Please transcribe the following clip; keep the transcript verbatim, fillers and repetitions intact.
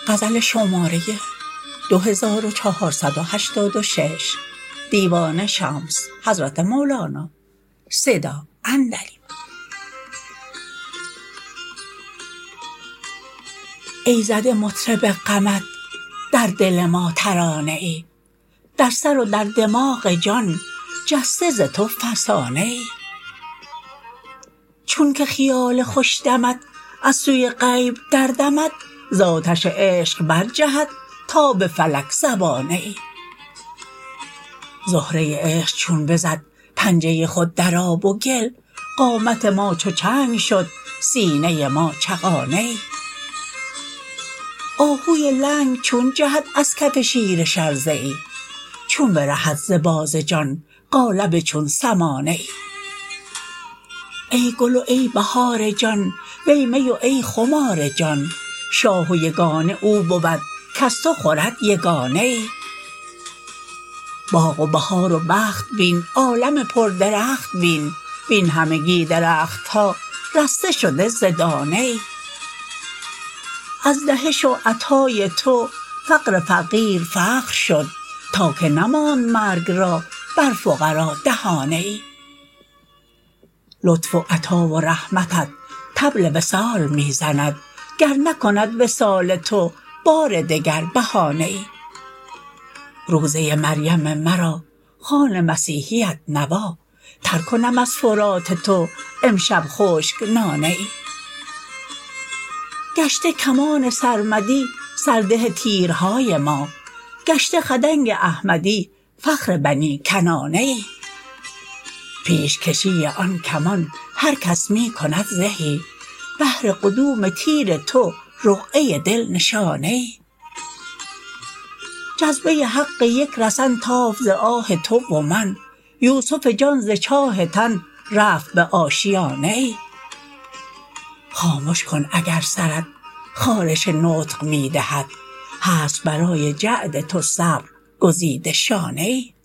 غزل شماره دو هزار و چهارصد و هشتاد و شش دیوان شمس حضرت مولانا صدا عندلیب. ای زده مطرب غمت در دل ما ترانه ای، در سر و در دماغ جان جسته ز تو فسانه ای. چون که خیال خوش دمت از سوی غیب دردمد، ز آتش عشق برجهد تا به فلک زبانه ای. زهره عشق چون بزد پنجه خود در آب و گل، قامت ما چو چنگ شد سینه ما چغانه ای. آهوی لنگ چون جهد از کف شیر شرزه ای، چون برهد ز باز جان قالب چون سمانه ای. ای گل و ای بهار جان وی می و ای خمار جان، شاه و یگانه او بود کز تو خورد یگانه ای. باغ و بهار و بخت بین، عالم پردرخت بین، وین همگی درخت ها رسته شده ز دانه ای. از دهش و عطای تو فقر فقیر فخر شد، تا که نماند مرگ را بر فقرا دهانه ای. لطف و عطا و رحمتت طبل وصال می زند، گر نکند وصال تو بار دگر بهانه ای. روضه مریم مرا خوان مسیحیت نوا، تر کنم از فرات تو امشب خشک نانه ای. گشته کمان سرمدی سرده تیرهای ما، گشته خدنگ احمدی فخر بنی کنانه ای. پیش کشی آن کمان هر کس می کند زهی، بهر قدوم تیر تو رقعه دل نشانه ای. جذبه حق یک رسن تافت ز آه تو و من، یوسف جان ز چاه تن رفت به آشیانه ای. خامش کن اگر سرت خارش نطق می دهد، هست برای جعد تو صبر گزیده شانه ای.